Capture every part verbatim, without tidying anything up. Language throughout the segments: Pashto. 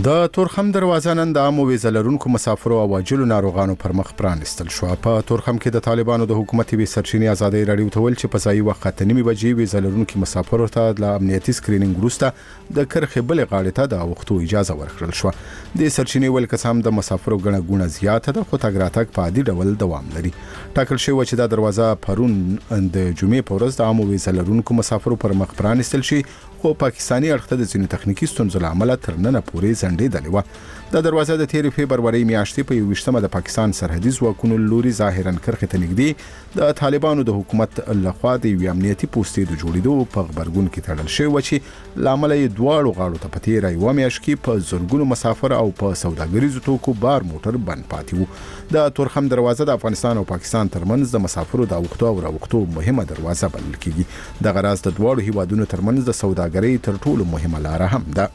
د تورخم دروازه نن د عامو ویزه لرونکو مسافرو او عاجلو ناروغانو پر مخ پرانستل شو. په تورخم کې د طالبانو د حکومت وی سرچینې ازادي راډیو ته ویل چې په ځای وخت ته نیمه بجې ویزه لرونکو مسافرو ته د امنیتي سکرینینګ وروسته د کرخې بلې غاړې ته د وختو اجازه ورکړل شو. د سرچینې ول قسم د مسافرو غنه غونه زیاته ده، خو تګ راتګ په عادي ډول دوام لري. ټاکل شوی چې د دروازه پرون د جمعې په ورځ د عامو ویزه لرونکو مسافرو پر مخ پرانستل شي، خو پاکستانی اړخ ته د ځینو تخنیکی ستونزو له امله تر نن پورې ځنډېدلې وه. د دروازه د تیرې فبرورۍ میاشتې په یوویشتمه د پاکستان سرحدي ځواکونو لوري ظاهرا کرخې ته نږدې د طالبانو د حکومت لخوا د یوې امنیتي پوستې د جوړېدو په غبرګون کې تړل شوی و چې له امله یې دواړو غاړو ته په تیره یوه میاشت کې په زرګونو مسافر او په سوداګریزو توکو بار موټر بند پاتې وو. د تورخم دروازه د افغانستان او پاکستان ترمنځ د مسافرو د اوښتو او راوښتو مهمه دروازه بلل کېږي. دغه راز د دواړو هیوادونو ترمنځ د سوداګرۍ تر ټولو مهمه لار هم ده.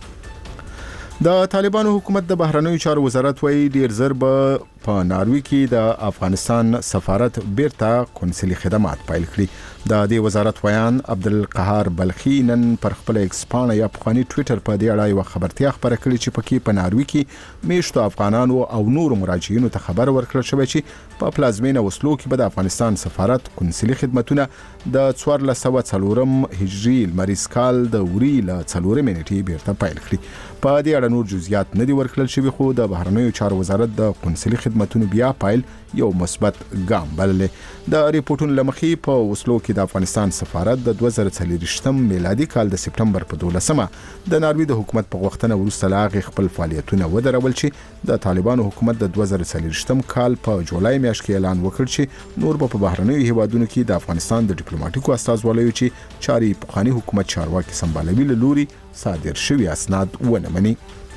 د طالبانو حکومت د بهرنیو چارو وزارت وایي ډیر زر به په ناروی کې د افغانستان سفارت بیرته قونسلي خدمات پیل کړي. د دې وزارت ویان عبدالقهار بلخی نن پر خپل ایکس پاڼه یا پخوانی ټوئیټر په دې اړه یو خبرتیا خبره کړې چې پکې په ناروی کې میشتو افغانانو او نورو مراجعینو ته خبر ورکړل شوی چې په پلازمینه وسلو کې به د افغانستان سفارت قونسلي خدماتونه د څوارلس سوه څلورم هجري لمریز کال د وري له څلورمې نیټې بیرته پیل کړي. په دې اړه نور جزئیات نه دي ورکړل شوي، خو د بهرنیو چارو وزارت د قونسلي خدماتونو بیا پیل یو مثبت ګام بللې. د ریپورتونو لمخې په وسلو کې د افغانستان سفارت د دوه زره څلوېښتم میلادي کال د سپټمبر په دولسمه د ناروی د حکومت په غوښتنه وروسته لا هغې خپل فعالیتونه ودرول چې د طالبانو حکومت د دوه زره څلوېښتم کال په جولای میاشت کې اعلان وکړ چې نور به په بهرنیو هیوادونو کې د افغانستان د ډیپلوماټیکو استازوالیو چې چاري پخوانی حکومت چارواکي سمبالوي له لوري صادر شوي اسناد ونه مني.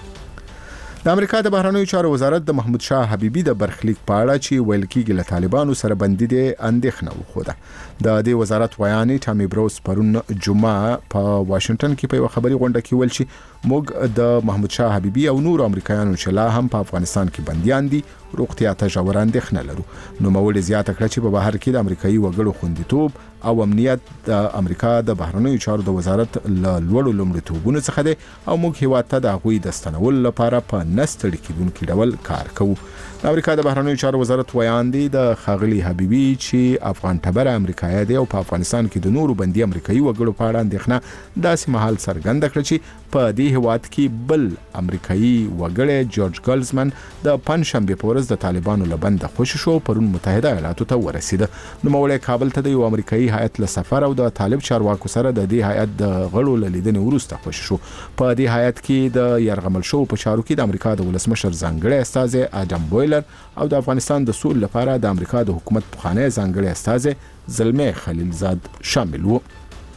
د امریکا د بهرنیو چارو وزارت د محمود شاه حبیبي د برخلیک په اړه چې ویل کېږي له طالبانو سره بندي دي اندېښنه وښوده. د دې وزارت ویانې ټامي بروس پرون جمعه په واشنگټن کې په یو خبري غونډه کې ویل چې موږ د محمود شاه حبیبي او نور امریکایانو چې لا هم په افغانستان کې بنديان دي روغتیا ته ژوره اندېښنه لرو. نو مولې زیاته کړه چې په بهر کې د امریکایي وګړو خوندیتوب او امنیت د امریکا د بهرنیو چارو د وزارت له لوړو لومړیتوبونو څخه دی او موږ هیواد ته د هغوی د ستنولو لپاره په نستړي کېدونکي ډول کار کوو. د امریکا د بهرنیو چارو وزارت ویان دی د ښاغلي حبیبي چې افغان ټبره امریکایي دی او په افغانستان کې د نورو بندي امریکایي وګړو په اړه اندېښنه داسې مهال څرګنده کړه چې په دې هیواد کې بل امریکایي وګړی جورج ګلزمن د پنځشنبې په ورځ د طالبانو له بنده خوشي شو، پرون متحده ایالاتو ته ورسېده. نوموړی کابل ته د یو امریکایي هیئت له سفر او د طالب چارواکو سره د دې هیئت د غړو له لیدنې وروسته خوشي شو. په دې هیئت کې د یرغمل شوو په چارو کې د امریکا د ولسمشر ځانګړی استازی اډم بویلر او د افغانستان د سولې لپاره د امریکا د حکومت پخوانی ځانګړی استازی زلمي خلیلزاد شامل وو.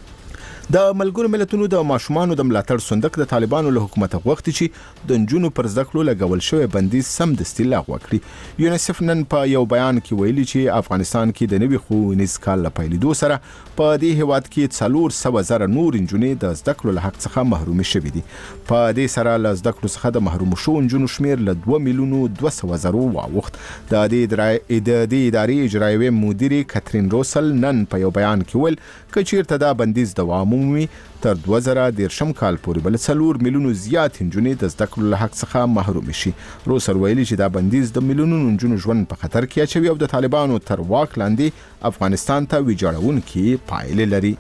د ملګرو ملتونو د ماشومانو د ملاتړ صندوق د طالبانو له حکومت غوښتي چې د نجونو پر زده کړو لګول شوی بندیز سمدستي لغوه کړي. یونیسف نن په یو بیان کې ویلي چې افغانستان کې د نوي ښوونیز کال له پیلېدو سره په دې هیواد کې څلور سوه زره نور نجونې د زده کړو له حق څخه محرومې شوي دي. په دې سره له زده کړو څخه د محروم شوو نجونو شمیر له دوه میلیونو دوه سوه زرو واوښت. د دې ادارې اجرایوي مدیرې کاترین روسل نن په یو بیان کې ویل که چیرته دا بندیز دوام ومومي تر دوه زره دېرشم کال پورې بل څلور میلیونو زیات نجونې د زده کړو له حق څخه محروم شي. روسر ویلي چې دا بندیز د میلیونونو نجونو ژوند په خطر کې اچوي او د طالبانو تر واک لاندې افغانستان ته ویجاړونکې پایلې لري.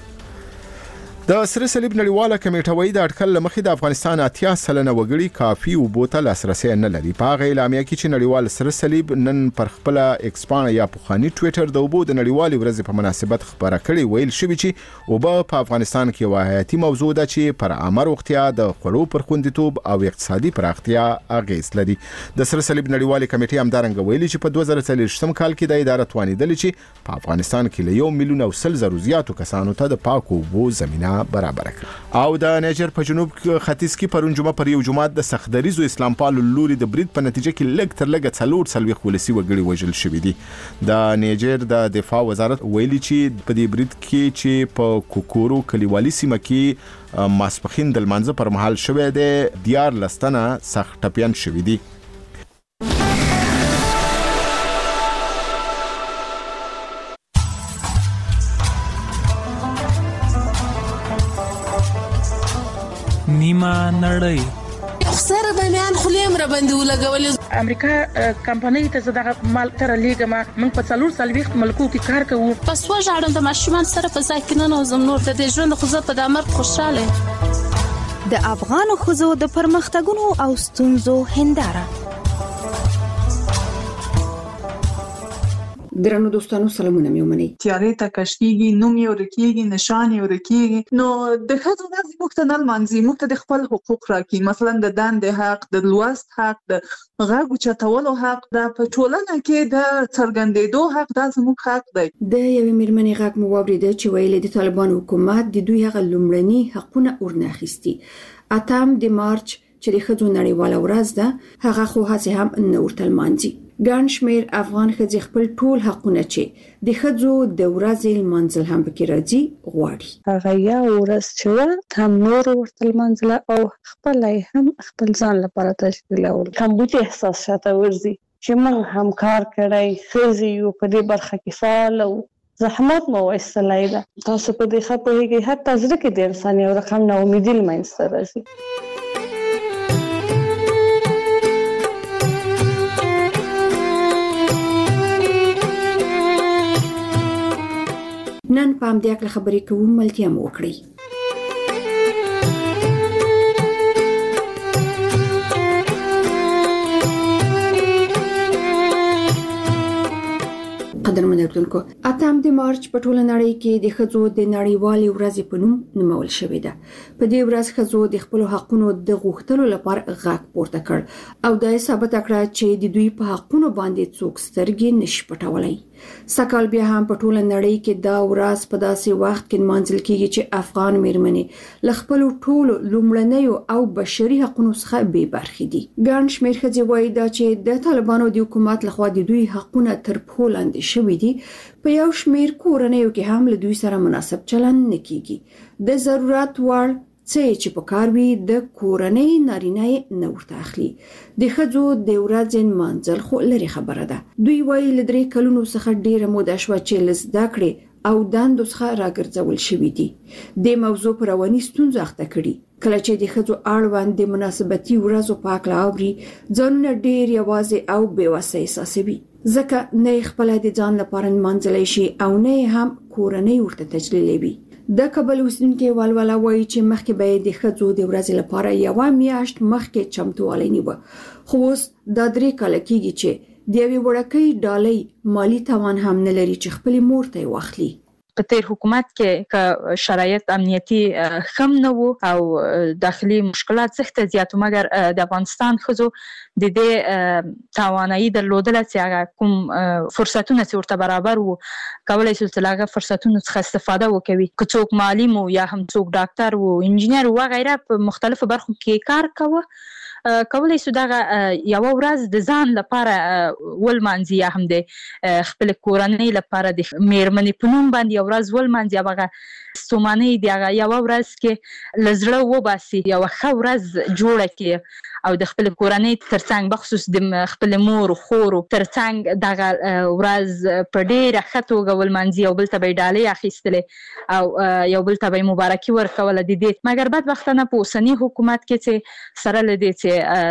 د سره صلیب نړیواله کمیټه وایي د اټکل لمخې د افغانستان اتیا سلنه وګړي کافي اوبو ته لاسرسی نه لري. په هغه اعلامیه کې چې نړیوال سره صلیب نن پر خپل ایکس پاڼه یا پخوانی ټوئیټر د اوبو د نړیوالې ورځې په مناسبت خبره کړې، ویل شوي چې اوبه په افغانستان کې یوه حیاتي موضوع ده چې پر عامه روغتیا، د خوړو پر خوندیتوب او اقتصادي پراختیا اغیز لري. د سره صلیب نړیوالې کمیټې همدارنګه ویلي چې په دوه زره څلوېښتم کال کې د اداره توانېدلې چې په افغانستان کې له یو میلیون او سل زرو زیاتو کسانو ته د پاکو اوبو زمینه برابر کړ. او د نیجر په جنوب ختیځ کې پرون جمعه پر یو جماعت د سختدریزو اسلام پالو لوري د برید په نتیجه کې لږ تر لږه څلور څلوېښت ولسي وګړي وژل شوي دي. د نیجر د دفاع وزارت ویلي چې په دې برید کې چې په کوکورو کلیوالي سیمه کې ماسپښین د لمانځه پر مهال شوی دی دیارلس تنه سخت ټپیان شوي دي. نیمه نړۍ خو سره باندې خلیم را باندې ولګولې. امریکا کمپنۍ ته زه دغه مال تر لیږم. موږ په څلور څلوېښت ملکو کې کار کوو. پس وژاړم د ماشومان سره په ځای کې ننوځم. نور د دې ژوند خو زه په دې مرګ خوشاله یم. د افغانو ښځو د پرمختګونو او ستونزو هنداره. درنو دوستانو سلامونه مې ومنئ. تیارې ته کشکیږي، نوم یې ورکیږي، نشان یې ورکیږي. نو د ښځو ورځ موږ ته نه لمانځي، موږ ته د خپل حقوق راکړي. مثلا د دندې حق، د لوست حق، د غږ اوچتولو حق، د په ټولنه کې د څرګندېدو حق، دا زموږ حق دی. د یوې مېرمنې غږ مو واورېده چې ویلې د طالبانو حکومت د دوی هغه لومړني حقونه ورناخیستي. اتم د مارچ چې د ښځو نړیواله ورځ ده، هغه خو هڅې هم نه ورته لمانځي. ګڼ شمېر افغان ښځې خپل ټول حقونه چې د ښځو د ورځې لمانځل هم پکې راځي غواړي. هغه یو ورځ چې وه هم نور ورته لمانځله او خپل هم خپل ځان لپاره تشکیلول. کمبود احساس شاته ورځي چې موږ هم کار کړی، ښځې یو په دې برخه کې فعال او زحمت مو وایستلی ده. تاسو په دې ښه پوهېږئ، حتی زړه کې د انسان یو رقم ناامیدي له منځته راځي. نن په همدې اړه خبرې کوو، ملتیا مو وکړئ. قدرمن اردوونکو، اتم د مارچ په ټوله نړۍ کې د ښځو د نړیوالې ورځې په نوم نومول شوې ده. په دې ورځ ښځو د خپلو حقونو د غوښتلو لپاره غږ پورته کړ او دا یې ثابته کړه چې د دوی په حقونو باندې څوک سترګې نشي پټولی. سږکال بیا هم په ټوله نړۍ کې دا ورځ په داسې وخت کې نمانځل کیږي چې افغان مېرمنې له خپلو ټولو لومړنیو او بشري حقونو څخه بې برخې دي. ګڼ شمېر ښځې وایي دا چې د طالبانو د حکومت لخوا د دوی حقونه تر پښو لاندې شوي دي. په یو شمېر کورنیو کې هم له دوی سره مناسب چلند نه کیږي. د ضرورت وړ څه چې په کار وي د کورنۍ نارینه نه ورته اخلي. د ښځو د ورځې نمانځل خو لرې خبره ده. دوی وایي له درې کلونو څخه ډېره موده شوه چې له زده کړې او دندو څخه راګرځول شوي دي. د موضوع په رواني ستونزو اخته کړي. کله چې د ښځو اړوند د مناسبتي ورځو په هکله اوري، ځانونه ډېر یوازې او بېوسه احساسوي، ځکه نه یې خپله د ځان لپاره نمانځلی شي او نه یې هم کورنۍ ورته تجلیلوي. د کابل اوسیدونکي ولوله وایي چې مخکې به یې د ښځو د ورځې لپاره یوه میاشت مخکې چمتووالی نیوه، خو اوس دا درې کاله کېږي چې د یوې وړکۍ ډالۍ مالي توان هم نه لري چې خپلې مور ته یې واخلي. په تیر حکومت کې که شرایط امنیتي خم نه وو او داخلي مشکلات سخت زیات، مګر د افغانستان ښځو د دې توانایي درلودله چې هغه کوم فرصتونه چې ورته برابر وو کولای شول چې هغه فرصتونو څخه استفاده وکوي. که څوک معلم وو یا هم څوک ډاکټر وو، انجینر وو وغیره، په مختلفو برخو کې کار کوه، کولای شو دغه یوه ورځ د ځان لپاره ولمانځي یا هم د خپل کورنۍ لپاره د مېرمنې په نوم باندې یوه ورځ ولمانځي او هغه ستومانۍ د هغه یوه ورځ کې له زړه وباسي، یوه ښه ورځ جوړه کړي او د خپل کورنۍ ترڅنګ بخصوص د خپل مور خورو ترڅنګ دغه ورځ په ډېره ښه توګه ولمانځي، یو بل ته به یې ډالۍ اخیستلې او یو بل ته به یې مبارکي ورکوله د دې. مګر بدبختانه په اوسني حکومت کې چې سره له دې چې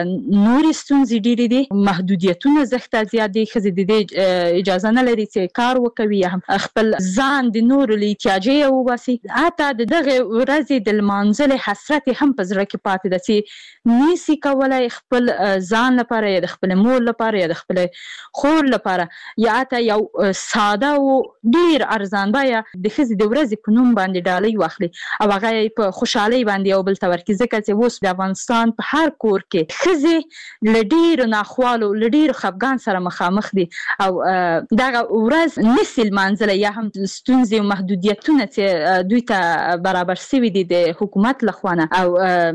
نورې ستونزې ډېرې دي، محدودیتونه زښته زیات دي، ښځې د دې اجازه نه لري چې کار وکوي یا هم خپل ځان د نورو له احتیاجه وباسي. حتی د دغې ورځې د لمانځلې حسرت یې هم په زړه کې پاتې ده چې نشي کولی خپل ځان لپاره یا د خپل مور لپاره یا د خپل خور لپاره یا حتی یو ساده او ډېر ارزان بیه د ښځې د ورځې په نوم باندې ډالۍ واخلي او هغه یې په خوشحالۍ باندې یو بل ته ورکړي. ځکه چې اوس د افغانستان په هر کور کې ښځې له ډېرو ناخوالو له ډېرو خفګان سره مخامخ دي او دغه ورځ نشي لمانځلی یا هم ستونزې او محدودیتونه چې دوی ته برابر شوي دي د حکومت لخوا نه او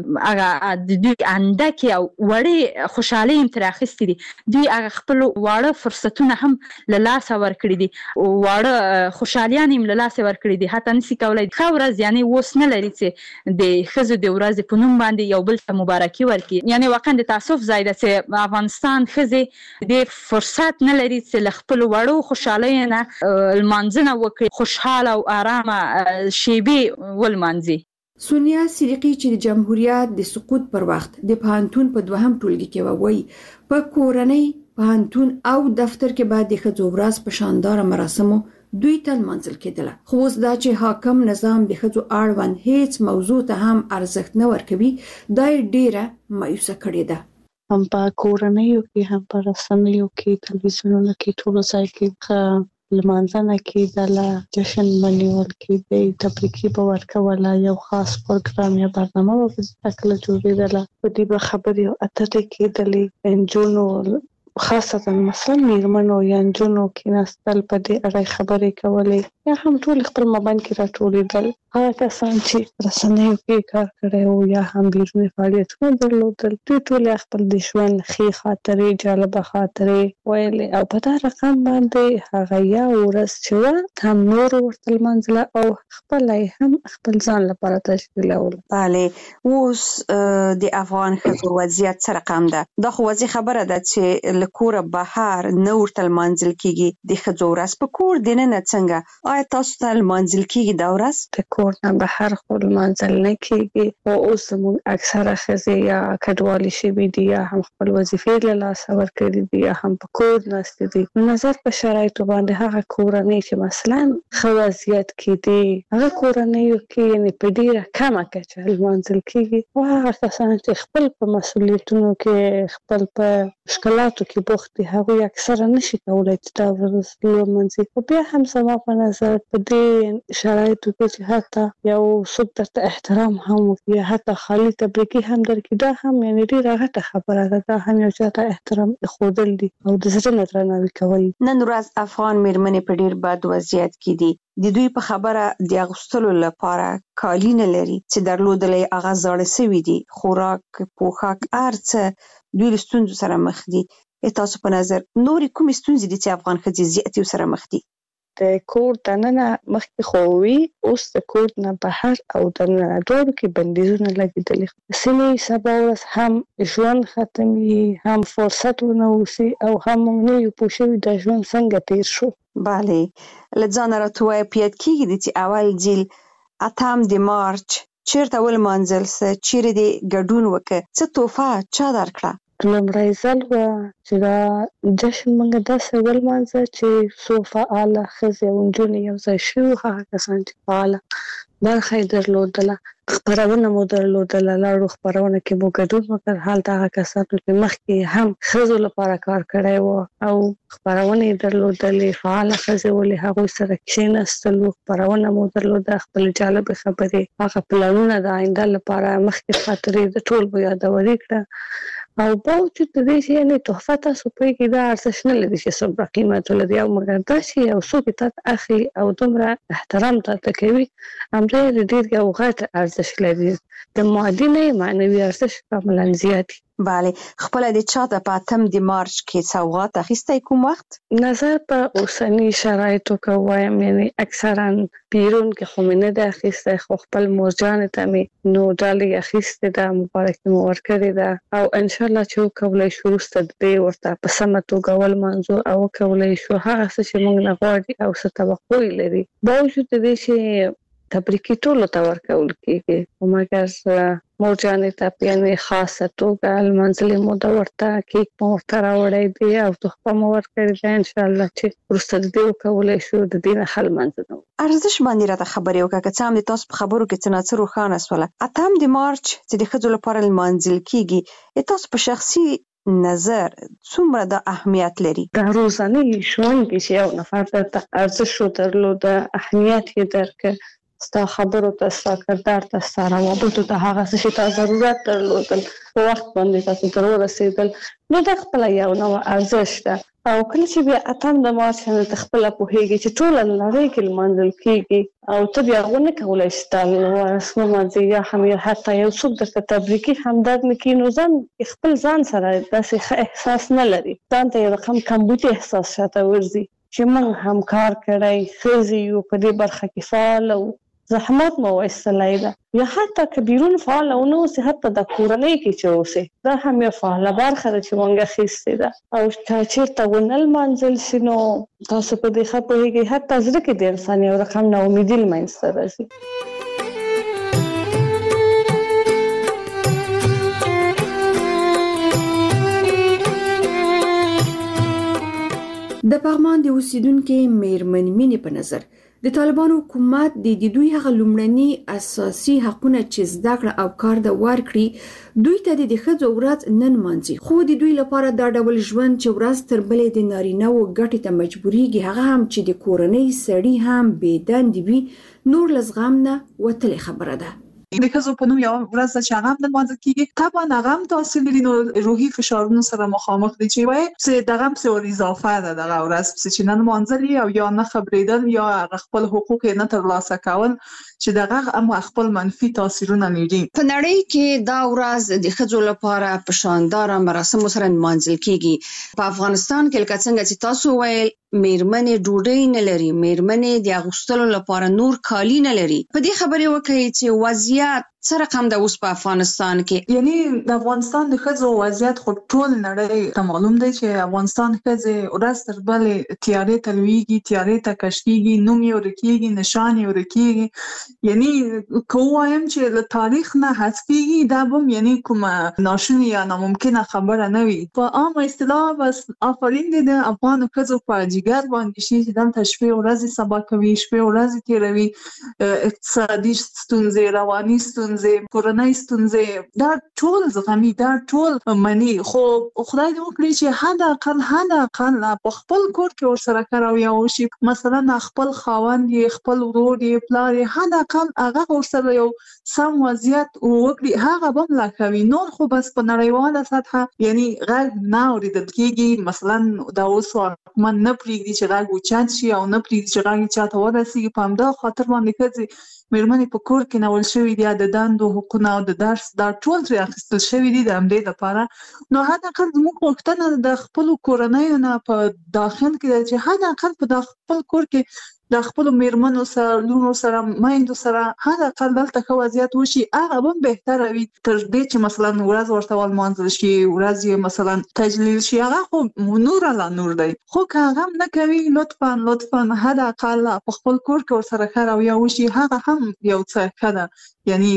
هغه د دوی اندکې او وړې خوشحالۍ هم ترې اخیستې دي، دوی هغه خپلو واړه فرصتونه هم له لاسه ورکړي دي، واړه خوشحالیان هم له لاسه ورکړي دي. حتی نشي کولی ښه ورځ یعنې اوس نه لري چې د ښځو د ورځې په نوم باندې یو بل ته مبارکي ورکړي. یعنې واقعا د تاسف ځای ده چې افغانستان ښځې د فرصت نه لري چې له خپلو وړو خوشحالیو نه لمانځنه وکړي، خوشحاله او ارامه شیبې ولمانځي. سونیا صدیقی چې د جمهوریت د سقوط پر وخت د پوهنتون په دوهم ټولګي کې ووي په کورنۍ پوهنتون او دفتر کې بعد د ښځو ورځ په شاندار مراسمو دوی ته منځل کېدله خو اوس دا چې حاکم نظام د ښځو اړوند هیڅ موضوع ته هم ارزښت نه ورکوي دا ډیره مایوسه کړې ده هم په کورنیو کې هم په رسنیو کې تلویزیونونو کې ټول ځای کې لمانځنه کې د جشن منیول کې د تبریکي په ورکوله یو خاص پروګرام یا برنامه په شکل جوړېدله په دې خبرې او اترې کېدلې انجونو خاصه مثلا میرمنو یا انجونو کې نستل په دې اړه خبرې کولې یا هم ټول خپل مابین کې راټولېدل هغه کسان چې رسنیو کې کار کړی او یا هم بیرونی فعالیتونه درلودل دوی ټول خپل د ژوند ښې خاطرې جالبه خاطرې ویلې او په دا رقم باندې هغه یا ورځ چې هم نور ورته لمانځله او خپل هم خپل ځان لپاره تشکیلول. بله اوس د افغان ښځو وضعیت څه رقم ده؟ دا خو واضح خبره ده چې له کوره بهر نه ورته لمانځل کېږي د ښځو ورځ په کور دننه څنګه آیا تاسو ته لمانځل کېږي دا ورځ؟ د کور نه بهر خو لمانځل نه کېږي او اوس زموږ اکثره ښځې یا کډوالې شوي دي یا هم خپل وظیفې له لاسه ورکړي دي یا هم په کور ناستې دي. نظر په شرایطو باندې هغه کورنۍ چې مثلا ښه وضعیت کې دي هغه کورنیو کې یعنې په ډېره کمه کچه لمانځل کېږي او هغه کسان چې خپل په مسؤلیتونو کې خپل په مشکلاتو کې بوخت دي هغوی اکثره نشي کولی چې دا ورځ لمانځي. خو بیا هم زما په نظر په دې شرایطو کې چې حتی یو څوک درته احترام هم وکړي حتی خالي تبریکي هم درکړي دا هم یعنې ډېره غټه خبره ده. دا هم یو چا ته احترام ښودل دي او د زړه نه درناوي کول. نن ورځ افغان میرمنې په ډېر بد وضعیت کې دي. د دوی په خبره د اغوستلو لپاره کالي نه لري چې درلودل یې هغه زاړه سوي دي. خوراک پوښاک هر څه دوی له ستونزو سره مخ دي. تاسو په نظر نورې کومې ستونزې دي چې افغان ښځې زیاتې ورسره مخ دي؟ د کور دننه مخکې خو وي اوس د کور نه بهر او دننه دواړو کې بندیزونه لګېدلي. سیمې سبا ورځ هم ژوند ختمي هم فرصت ونه اوسي او هم موږ نه یو پوه شوي دا ژوند څنګه تیر شو. بله له ځانه راته ووایه په یاد کېږي چې اول ځل اتم د مارچ چېرته ولمانځل سه چیرې دې ګډون وکړه څه تحفه چا درکړه؟ لومړی ځل وه چې دا جشن موږ داسې ولمانځه چې څو فعاله ښځې او نجونې یو ځای شوي هغه کسان چې فعاله برخه یې درلودله خپرونه مو درلودله لاړو خپرونه کې مو ګډون وکړ. هلته هغه کسانو چې مخکې هم ښځو لپاره کار کړی و او خپرونه یې درلودلې فعاله ښځې ولې هغوی سره کښېنستلو خپرونه مو درلوده خپل جالبې خبرې هغه پلانونه د آینده لپاره مخکې خاطرې د ټول به یادوري کړه او باوجود د دې چې یعنې تحفه تاسو پوهېږئ دا ارزښت نه لري چې څومره قیمت ولري او مګر دا چې یو څوک یې تا ته اخلي او دومره احترام تا ته کوي همدا یې ډېر یو غټ ارزښت لري. د مادي نه یې معنوي ارزښت کاملا زیات وي. بله خپله د چا ته په اتم د مارچ کې سوغات اخیستی کوم وخت؟ نظر په اوسني شرایطو که ووایم یعنې اکثرا بیرون کې خو مې نه ده اخیستی خو خپل مورجانې ته مې نو ډالۍ اخیستې ده مبارکي مې ورکړې ده او انشاءالله چې وکولی شو وروسته د دې ورته په سمه توګه ولمانځو او وکولی شو هغه څه چې موږ نه غواړي او څه توقع یې لري باوجود د دې چې تبریکي ټولو ته ورکول کېږي خو مګر مورجانې ته په یعنې خاصه توګه لمانځلې مو ده ورته کیک مو ورته راوړی دی او تحفه مو ورکړې ده انشاءالله چې وروسته د دې وکولی شو د دې نه ښه لمانځنه ارزش باندې راته خبرې وکړه که څه هم د تاسو په خبرو کې څه نه څه روښانه شوله. اتم د مارچ چې د ښځو لپاره لمانځل کېږي تاسو په شخصي نظر څومره د اهمیت لري؟ د ورځني ژوند کې چې یو نفر درته ارزښت درلوده اهمیت یې درکړه ستا خبرو ته ستا کردار ته ستا روابطو ته هغه څه چې تا ضرورت درلودل په وخت باندې تاسو ته ورسېدل نو دا خپله یو نوع ارزښت ده او کله چې بیا اتم د مارچ باندې ته خپله پوهېږي چې ټوله نړۍ کې لمانځل کېږي او ته بیا هغه نه کولی چې تا ورځ ولمانځې یا هم حتی یو څوک درته تبریکي همدرد نه کړي نو ځان خپل ځان سره داسې ښه احساس نه لري ځان ته یو رقم کمبودي احساس شاته ورځي چې موږ هم کار کړی ښځې یو په دې برخه کې فعاله وو زحمت مو وایستلی ده یا حتی که بیرون فعاله ونه اوسې حتی د کورنۍ کې چې اوسې دا هم یو فعاله برخه ده چې موږ اخیستې ده او که چېرته ونه لمانځل شي نو تاسو په دې ښه پوهېږئ حتی زړه کې د انسان یو رقم ناامیدي له منځته راځي. د پغمان د اوسیدونکو میرمن مینې په نظر د طالبانو حکومت د دوی هغه لومړني اساسي حقونه چې زده کړه او کار د ورکړي دوی ته د ښځو ورځ نن مانځي، خو د دوی لپاره دا ډول ژوند چې ورځ تر بلې د نارینه و ګټې ته مجبورېږي، هغه هم چې د کورنۍ سړي هم بې دندې وي، نور له زغم نه وتلې خبره ده. د ښځو په نوم یو ورځ چې هغه هم نمانځل کېږي، طبعا هغه هم تاثیر لري، نو روحي فشارونو سره مخامخ دي چې وایي چې دغه هم څه اضافه ده دغه ورځ چې نه نمانځل او یا نه خبرېدل یا خپل حقوق یې نه ترلاسه کول چې دغه هم خپل منفي تاثیرونه لري. په نړۍ کې دا ورځ د ښځو لپاره په شاندار مراسمو سره نمانځل کېږي. په افغانستان کې لکه څنګه چې تاسو ویل میرمنې ډوډۍ نه لري، میرمنې د اغوستلو لپاره نور کالي نه لري. په دې خبرې وکړئ چې وضعیت څه رقم ده اوس په افغانستان کې؟ یعنی د افغانستان د ښځو وضعیت خو ټول نړۍ ته معلوم دی چې افغانستان ښځې ورځ تر بلې تیارې ته لویږي، تیارې ته کش کېږي، نوم یې ورک کېږي، نشان یې ورک کېږي. یعنی که ووایم چې له تاریخ نه حذفېږي دا به یعنی کومه ناشونې یا ناممکنه خبره نه وي. په عامه اصطلاح بس آفرین دی د افغانو ښځو په جګر باندې شي چې دلته شپې ورځې سبا کوي، شپې ورځې تېروي، اقتصادي ستونزې، رواني ستونزې، کورنۍ ستونزې، دا ټول زغمي، دا ټول مني. خو خدای دې وکړي چې حد اقل حد اقل په خپل کور کې ورسره ښه رویه وشي، مثلا خپل خاوند یې، خپل ورور یې، پلار یې، حد اقل هغه ورسره یو سم وضعیت وکړي، هغه به هم لا کوي. نور خو بس په نړیواله سطحه یعنی غږ نه اورېدل کېږي. مثلا دا اوس حکومت نه پرېږدي چې غږ اوچت شي او نه پرېږدي چې غږ یې چاته ورسېږي. په همدغه خاطر باندې ښځې میرمنې په کور کې نول شوي دي، د دندو حقونه او د درس دا ټول ترې اخیستل شوي دي د همدې لپاره. نو حد اقل زموږ غوښتنه د خپلو کورنیو نه په داخل کې ده چې حد اقل په خپل کور کې د خپلو میرمنو سره، لونو سره، میندو سره حد اقل دلته ښه وضعیت وشي، هغه به هم بهتره وي تر دې چې مثلا ورځ ورته ولمانځل شي، ورځ یې مثلا تجلیل شي. هغه خو نور لا نور دی، خو که هغه هم نه کوي لطفا لطفا حد اقل په خپل کور کې ورسره ښه رویه وشي، هغه هم یو څه ښه ده، یعنی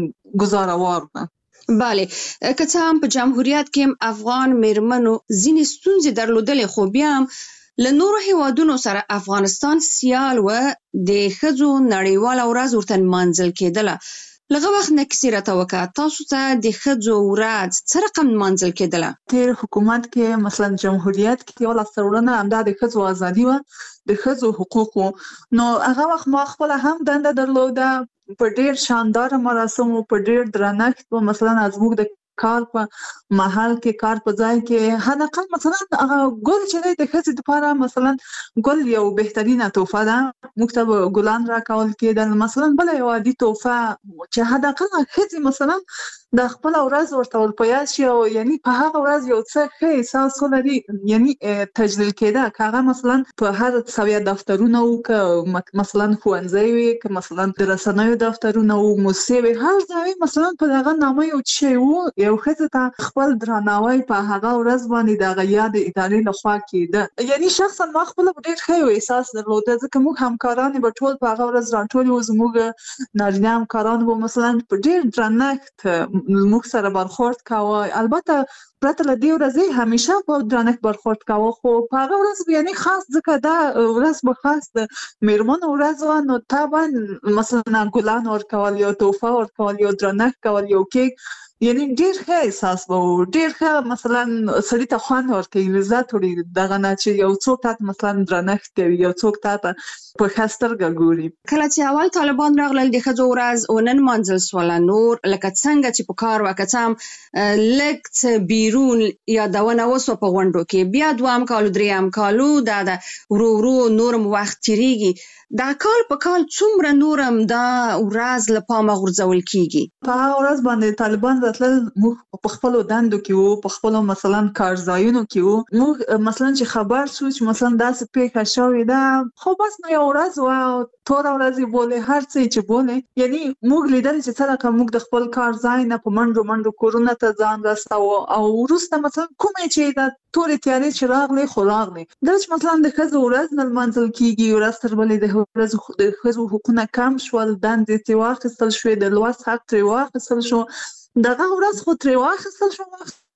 ګزاروار ده. بله، که څه هم په جمهوریت کې افغان میرمنو ځینې ستونزې درلودلې، خو بیا هم له نورو هیوادونو سره افغانستان سیال و، د ښځو نړیواله ورځ ورته نمانځل کېدله. لږه وخت نه کیسې راته وکړه، تاسو ته د ښځو ورځ څه رقم نمانځل کېدله؟ تېر حکومت کې مثلا جمهوریت کې یو لاسته راوړنه همدا د ښځو ازادي وه، د ښځو حقوق وو. نو هغه وخت ما خپله هم دنده درلوده، په ډېر شانداره مراسمو، په ډېر درنښت به مثلا زموږ د کار په محل کې، کار په ځای کې حد اقل مثلا ګل چې دی د ښځې دپاره مثلا ګل یو بهترینه تحفه ده، موږ ته به ګلان راکول کېدل. مثلا بله یو عادي تحفه چې حد اقل ښځې مثلا د خپله ورځ ورته ور په یاد شي او یعنی په هغه ورځ یو څه ښه احساس ولري، یعنی تجلیل کېده. که هغه مثلا په هر سویه دفترونه وو، که مثلا ښوونځی وي، که مثلا د رسنیو دفترونه وو، موسسې وي، هر ځای مثلا په دغه نامه یو شی وو، یو ښځې ته خپل درناوی په هغه ورځ باندې د هغه یاد ادارې لخوا کېده. یعنی شخصا ما خپله ډېر ښه یو احساس درلوده، ځکه موږ همکارانې به ټول په هغه ورځ راټولې وو، زموږ نارینه همکاران به مثلا په ډېر درنښت موږ سره برخورد کاوه. البته پرته له دې ورځې همیشه په درنښت برخورد کاوه، خو په هغه ورځ یعنی خاص ځکه دا ورځ به خاص د میرمنو ورځ وه، نو طبعا مثلا ګلان ورکول، یو تحفه ورکول، یو درنښت کول، یو کیک، یعنی ډېر ښه احساس به و، ډېر ښه مثلا سړي ته خوند ورکوي، لذت وړي دغه نه چې یو څوک تا ته مثلا درنښت کوي، یو څوک تا ته په ښه سترګه ګوري. کله چې اول طالبان راغلل د ښځو ورځ ونه نمانځل سوله، نور لکه څنګه چې په کار وه، که څه هم لږ څه بیرون یادونه وسوه په غونډو کې، بیا دوهم کال درېیم کالو دا ده ورو ورو نورم وخت تېرېږي، دا کال په کال څومره نورم دا ورځ له پامه غورځول کېږي؟ په هغه ورځ باندې طالبان راتلل، موږ په خپلو دندو کې وو، په خپلو مثلا کارځایونو کې وو، موږ مثلا چې خبر شو چې مثلا داسې پېښه شوې ده، خو بس نو یو ورځ وه، توره ورځ یې بولې، هر څه یې چې بولې، یعنی موږ لیدل چې څه رقم موږ د خپل کار ځای نه په منډو منډو کورونو ته ځان رساوه، او وروسته مثلا کومې چې د تورې تیارې چې راغلې خو راغلې. دا چې مثلا د ښځو ورځ نه لمانځل کېږي، ورځ تر بلې د د ښځو حقونه کم شول، دندې ترې واخیستل شوې، د لوست حق ترې واخیستل شو، دغه ورځ خو ترې واخیستل شو،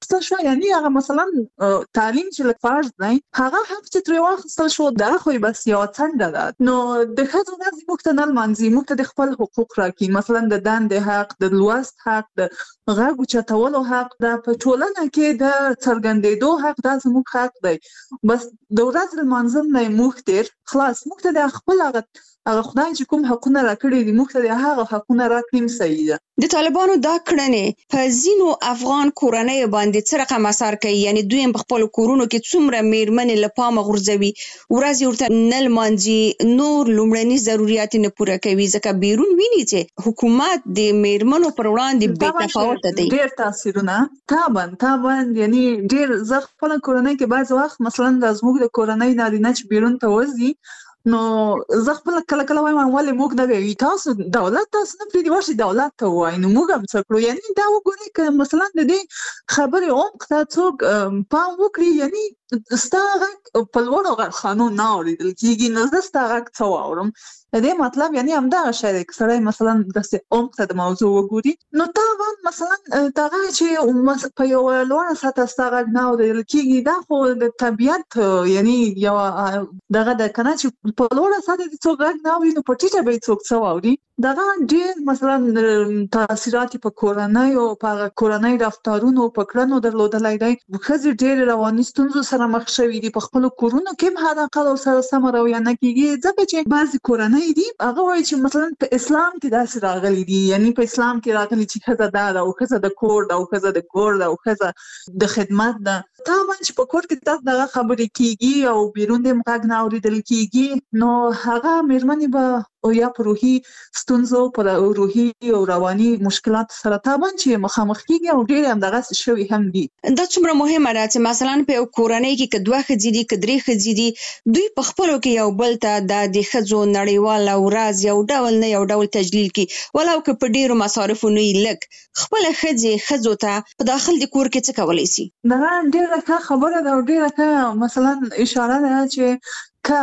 واخیستل شو، یعنی هغه مثلا تعلیم چې لکه فرض دی هغه حق چې ترې واخیستل شو دا خو بس یو څنډه ده. نو د ښځو ورځ موږ ته نه لمانځي، موږ ته د خپل حقوق راکړي، مثلا د دندې حق، د لوست حق، د غږ اوچتولو حق، دا په ټولنه کې د څرګندېدو حق، دا زموږ حق دی. بس د ورځ لمانځل نه موږ تیر خلاص موږ ته د خپل هغه هغه خدای چې کوم حقونه راکړي دي موږ ته د هغه حقونه راکړي صحیح ده. د طالبانو دا کړنې په ځینو افغان کورنۍ باندې څه رقم اثر کوي؟ یعنی دوی په خپل کورونو کې څومره میرمنې له پامه غورځوي، ورځ ورته نه لمانځي، نور لومړني ضرورت نه پوره کوي، ځکه بیرون ویني چې حکومت د میرمنو پر وړاندې بې تفاوته دی. ډېر تاثیرونه تابن تابن یعنی ډېر زه خپل کورنۍ کې بعض وخت مثلا د زموږ د کورنۍ نارینه چې بیرون ته وځي نو زه خپل کله کله وایم ولې موږ نه وی تاسو دولت تاسو نه پریدي ورشي دولت ته وای نو موږ هم څه کړو. یعنی دا وګورئ که مثلا د دې خبرې عمق ته څوک پام وکړي، یعنی ستا غږ په لوړو غرخانو نه اورېدل کېږي، نو زه ستا غږ څه واورم. د دې مطلب یعنی همدغه شی دی که سړی مثلا داسې عمق ته د موضوع وګوري نو طبعا مثلا دغه چې په یوه لوړه سطحه ستا غږ نه اورېدل کېږي دا خو د طبیعت یعنی یوه دغه ده که نه چې په لوړه سطحه کې څوک غږ نه اوري نو په ټیټه به یې څوک څه واوري. دغه ډېر مثلا تاثیرات په کورنۍ او په کورنۍ رفتارونو په کړنو درلودلی دی. ښځې ډېرې رواني ستونزو سره مخ شوي دي، په خپلو کورونو کې هم حداقل ورسره سمه رویه نه کېږي، ځکه چې بعضې کورنۍ دي هغه وایي چې مثلا په اسلام کې داسې راغلي دي، یعنی په اسلام کې راغلي چې ښځه دا ده او ښځه د کور ده او ښځه د کور ده او ښځه د خدمت ده. طبعا چې په کور کې تاسو دغه خبرې کېږي او بیرون دې هم غږ نه اورېدل کېږي نو هغه مېرمنې به او یا په روحي ستونزو په روحي او رواني مشکلات سره طبعا چې مخامخ کېږي او ډېرې همدغسې شوي هم دي. دا څومره مهمه ده چې مثلا په یو کورنۍ کې که دوه ښځې دي که درې ښځې دي دوی په خپلو کې یو بل ته د د ښځو نړیواله ورځ یو ډول نه یو ډول تجلیل کړي، ولو که په ډېرو مصارفو نه وي لږ خپله ښځې ښځو ته په داخل د کور کې څه کولی شي؟ دغه ډېره ښه خبره ده او ډېره ښه مثلا اشاره ده چې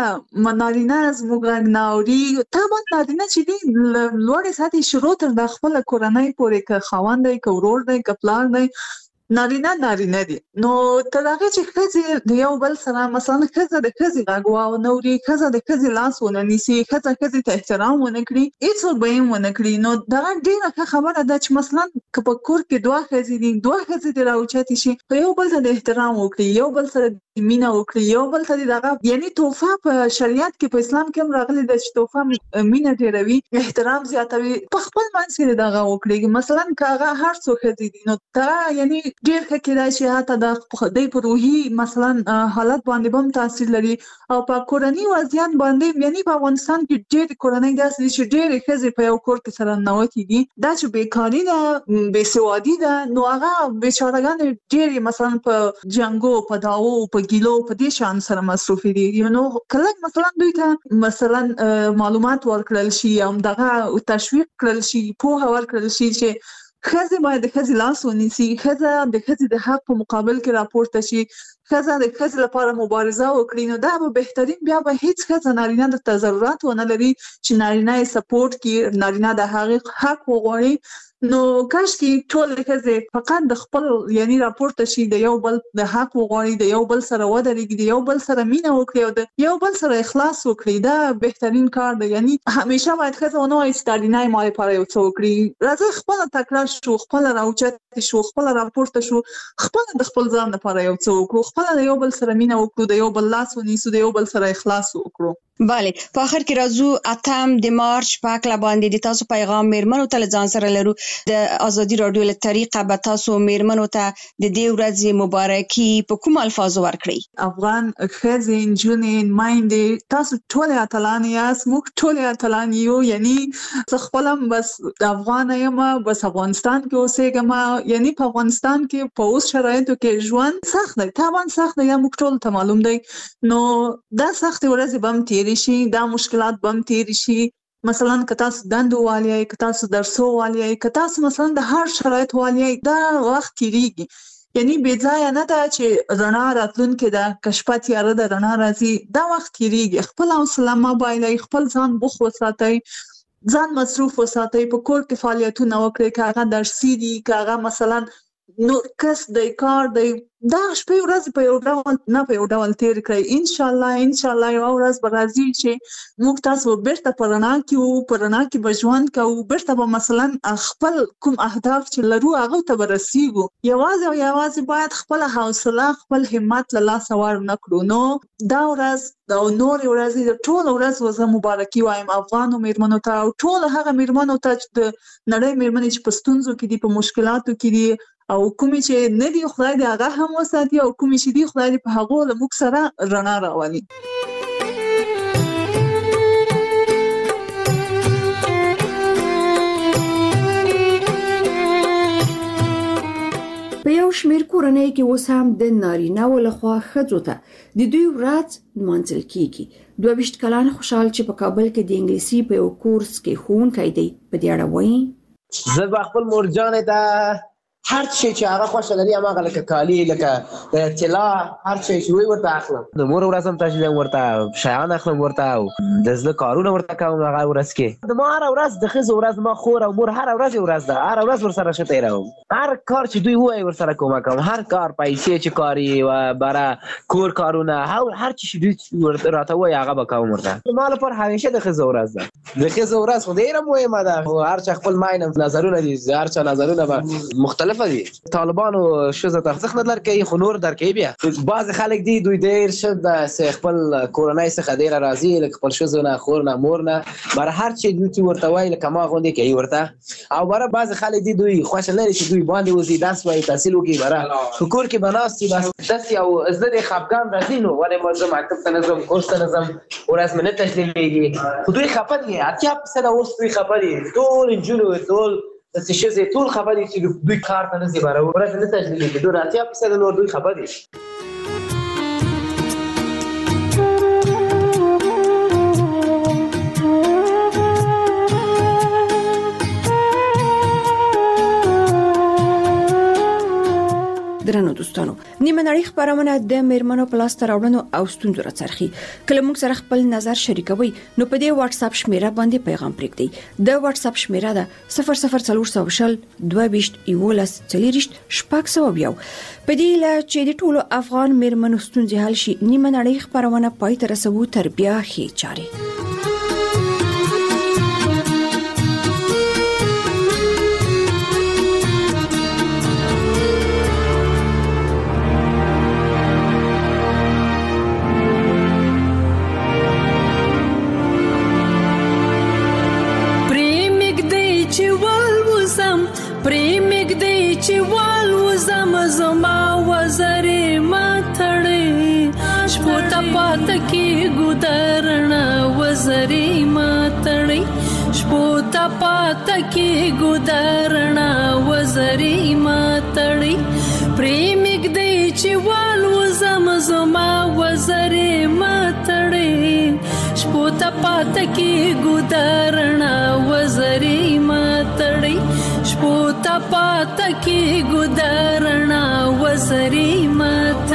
که نارینه زموږ غږ نه اوري طبعا نارینه چې دي لوړې سطحې شروع تر د خپله کورنۍ پورې که خاوند دی که ورور دی که پلار دی نارینه نارینه دي. نو تر هغې چې ښځې د یو بل سره مثلا ښځه د ښځې غږ ونه اوري، ښځه د ښځې لاس ونه نیسي، ښځه ښځې ته احترام ونه کړي، هېڅوک به یې ونه کړي. نو دغه ډېره ښه خبره ده چې مثلا که په کور کې دوه ښځې دي دوه ښځې دې راوچتې شي په یو بل ته د احترام وکړي، یو بل سره مینه وکړي، یو بل ته دغه یعنی تحفه په شریعت کې په اسلام کې هم راغلي ده چې تحفه مینه ډېروي، احترام زیاتوي، په خپل منځ کې دغه وکړي. مثلا که هغه هر څو ښځې دي نو دا یعنی ډېر ښه کېدای شي حتی د دوی په روحي مثلا حالت باندې به هم تاثیر لري او په کورني وضعیت باندې. یعنی په افغانستان کې ډېرې کورنۍ داسې دي چې ډېرې ښځې په یو کور کې سره ننوتې دي، دا چې بېکاري ده بېسوادي ده نو هغه بېچارهګانې ډېرې مثلا په جنګو په دعوو په ګیلو په دې شان سره مصروفې دي. نو کله مثلا دوی ته مثلا معلومات ورکړل شي او دغه تشویق کړل شي، پوهه ورکړل شي چې ښځې باید د ښځې لاس ونیسي، ښځه د ښځې د حق په مقابل کې راپورته شي، ښځه د ښځې لپاره مبارزه وکړي نو دا به بهترین بیا به هیڅ ښځه نارینه درته ضرورت ونه لري چې نارینه یې سپورټ کړي، نارینه د هغې حق وغواړي. نو کاشکې ټولې ښځې فقط د خپل یعنی راپورته شي، د یو بل د حق وغواړي، د یو بل سره ودرېږي، د یو بل سره مینه وکړي او د یو بل سره اخلاص وکړي، دا بهترین کار دی. یعنی همیشه باید ښځه ونه وایي چې نارینه یې ما لپاره یو څه وکړي، راځئ خپله تکړه شو، خپله راوچتې شو، خپله راپورته شو، خپله د خپل ځان لپاره یو څه وکړو، خپله د یو بل سره مینه وکړو، د یو بل لاس ونیسو، د یو بل سره اخلاص وکړو. بله په آخر کې راځو اتم د مارچ په هکله باندې د تاسو پیغام میرمنو ته له ځان سره لرو. د ازادي راډیو له طریقه به تاسو میرمنو ته د دې ورځې مبارکي په کوم الفاظو ورکړئ؟ افغان ښځې، نجونې، میندې تاسو ټولې اتلانې یاست، موږ ټولې اتلانې یو. یعنی زه خپله هم بس افغانه یم، بس افغانستان کې اوسېږم. یعنی په افغانستان کې په اوس شرایطو کې ژوند سخت دی، طبعا سخت دی، یا موږ ټولو ته معلوم دی. نو دا سختې ورځې به هم تېرې شي، دا مشکلات به هم تېرې شي. مثلا که تاسو دندو والیئ، که تاسو درسو والیئ، که تاسو مثلا د هر شرایط والیئ، دا وخت تېرېږي. یعنی بې ځایه نه ده چې رڼا راتلونکې ده، که شپه تیاره ده رڼا راځي، دا وخت تېرېږي. خپل حوصله مه بایلئ، خپل ځان بوخت وساتئ، ځان مصروف وساتئ، په کور کې فعالیتونه وکړئ، که هغه درسي دي، که هغه مثلا نور کس د کار د دا شپې ورځ په یو ډول نه په یو ډول تیر کړئ. ان شاء الله ان شاء الله یو ورځ به راځي چې موږ تاسو بیرته په رڼا کې وو، په رڼا کې به ژوند کوو، بیرته به مثلا خپل کوم اهداف چې لرو هغه ته به رسیږو. یوازې او یوازې باید خپل حوصله خپل همت له لاسه ور نه کړو. نو دا ورځ دا نور ورځ د ټول ورځ وزه مبارکي وایم افغانو میرمنو ته او ټول هغه میرمنو ته چې د نړۍ میرمنې چې په ستونزو کې دي، په مشکلاتو کې دي، او کومې چې نه دي خدای دې هغه هم وساتي، او کومې چې دي خدای دې په هغو له موږ سره رڼا راولي. په یو شمېر کورنۍ کې اوس هم د نارینه‌و لخوا ښځو ته د دوی ورځ نمانځل کیږي. دوه ویشت کلن خوشحال چې په کابل کې د انګلیسي په یو کورس کې ښوونکی دی په دې اړه وایي زه به خپل مورجانې ته هر شي چې هغه خوښه لري هماغه لکه کالي لکه طلا هر شي چې وي ورته اخلم. د مور ورځ هم تشویم ورته شیان اخلم ورته او د زړه کارونه ورته کوم هغه ورځ کې. د ما هره ورځ د ښځو ورځ ما خور او مور هره ورځ یې ورځ ده، هره ورځ ورسره ښه تېروم. هر کار چې دوی ووایي ورسره کومک کوم، هر کار پیسې چې کاري و بره کور کارونه هر څه چې دوی راته وایي هغه به کوم ورته. ما لپاره همیشه د ښځو ورځ ده. د ښځو ورځ خو ډېره مهمه ده. هر چا خپل ماینه نظرونه دي، هر چا نظرونه به مختلف دي. طالبانو ښځو ته ارزښت نه درکوي خو نور درکوي. بیا بعضې خلک دي دوی ډېر ښه خپل کورنۍ څخه ډېره راضي، لکه خپل ښځو نه خور نه مور نه بره هر چې دوی چې ورته وایي لکه ما غوندې کوي ورته. او بره بعضې خلک دي دوی خوښه لري چې دوی باندې وځي درس وایي تحصیل وکړي، بره په کور کې به ناست وي بس داسې او زه د خفګان راځي نو ولې ما زه مکتب ته نه ځم کورس ته نه ځم ورځ مې نه تشلیمېږي. خو دوی خفه دي، اتیا فیصده اوس دوی خفه دي. ټول نجونې ټول داسې ښځې ټول خفه دي چې دوی کار ته نه ځي، بره ورځ نه تشلیمېږي. دوی اتیا فیصده نور دوی خفه دي. درنو دوستانو، نیمه نړۍ خبرونه د میرمنو په لاس راوړنو او ستونزو راڅرخي. کله موږ سره خپل نظر شریکوي نو په دې واتس اپ شمیره باندې پیغام پرېږدئ. د واتس اپ شمیره ده صفر صفر څلور شل دوه ویشت یولس څلوېښت شپږ سوه یو. په دې له چې د ټولو افغان میرمنو ستونزې حل شي، نیمه نړۍ خبرونه پای ته رسوو تر بیا ښې چارې. پریمګ دی چې وال وزم زما وزرې ما تړې شپو ته پاته کې ګودرنا وزرې ما تړې شپو ته پاته کې ګودرنا وزرې ما تړې پریمګ دی چې وال وزم زما وزرې ما تړې شپو ته پاته کې ګودرنا وزرې ما تړې شپو ته پاته کې ګودرنا وزرې ما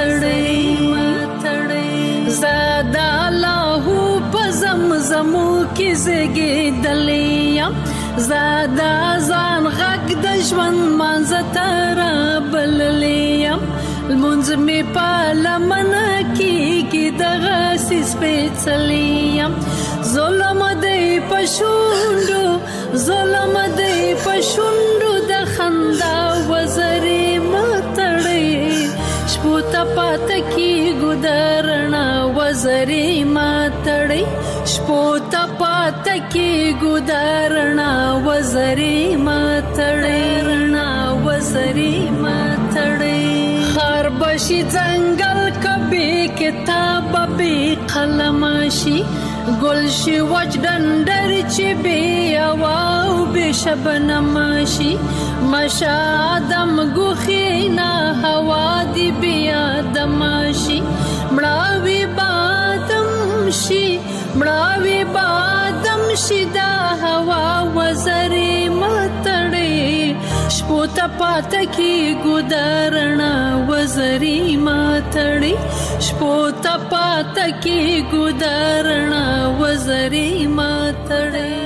تړې زادا لاهو په زمزمو کې زګېدلې یم زادا ځان غږ د ژوند منځ ته رابللې یم لمونځ مې په لمنه کېږي دغسې سپېڅلې یم ظلم دی په شونډو ظلم دی په شونډو د خندا وزرې ما تړې شپو ته پاته کې ګودرنا وزرې ما تړې شپو ته پاته کې ګودرنا وزرې ما تړې وزرې ما تړې خار بشي ځنګل کبي کتاب به قلم شي گل شي وچ ډنډر چې بیا واو به شبنم شي مشادم ګوخینا هوا دی بیا دم شي مړاوي بادم شي مړاوي بادم شي دا هوا وزرې ماتړې شپو ته پاته کې ګودرنا وزرې ماتړې شپو ته پاته کې ګودرنا وزرې ماتړې